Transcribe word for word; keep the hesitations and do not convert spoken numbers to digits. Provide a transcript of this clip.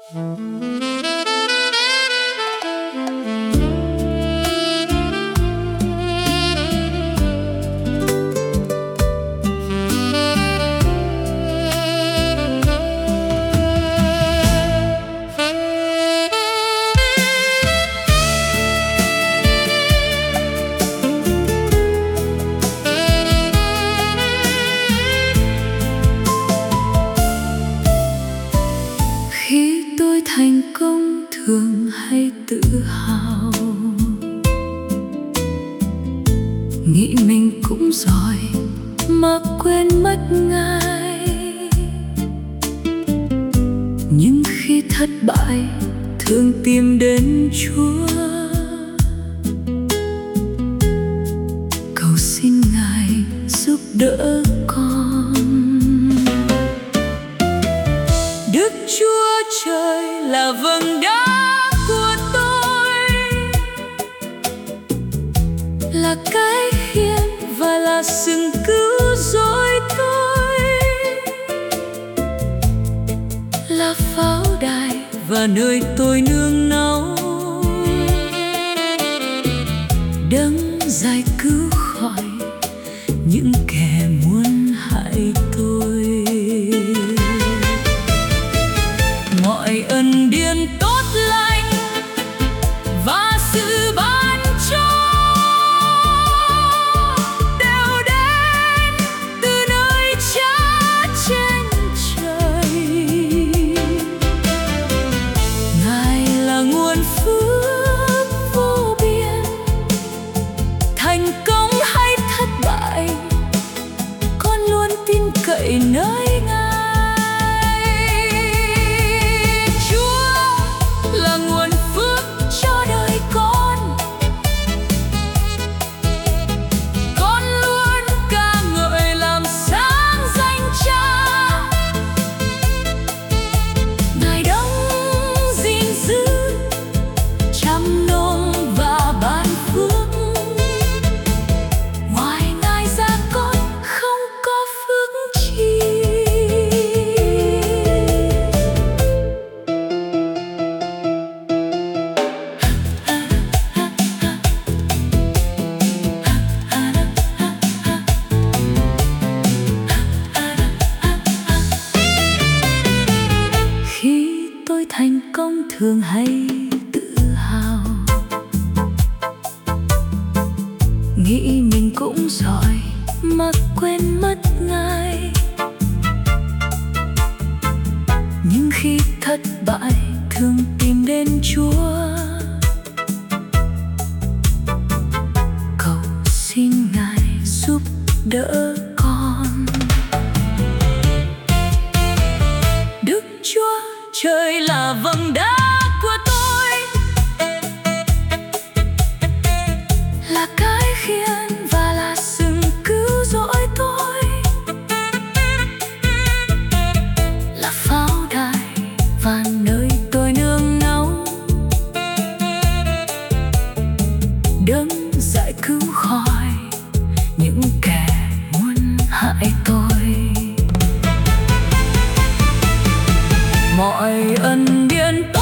Khi tôi thành công thường hay tự hào, nghĩ mình cũng giỏi mà quên mất ngay. Nhưng khi thất bại thường tìm đến Chúa, cầu xin Ngài giúp đỡ con. Đức Chúa Trời là vầng đá của tôi, là cái khiên và là sừng cứu rỗi tôi, là pháo đài và nơi tôi nương náu, đấng giải cứu khỏi những kẻ muốn hại tôi. Mọi ân điển tốt lành và sự ban cho đều đến từ nơi Cha trên trời. Ngài là nguồn phước vô biên, thành công hay thất bại con luôn tin cậy nơi Ngài. Thành công thường hay tự hào, nghĩ mình cũng giỏi mà quên mất Ngài. Nhưng khi thất bại thường tìm đến Chúa, cầu xin Ngài giúp đỡ con. Đức Chúa Trời là vầng đá của tôi, là cái khiên và là sừng cứu rỗi tôi, là pháo đài và nơi tôi nương náu, đấng giải cứu khỏi những kẻ muốn hại tôi. Mọi ân điển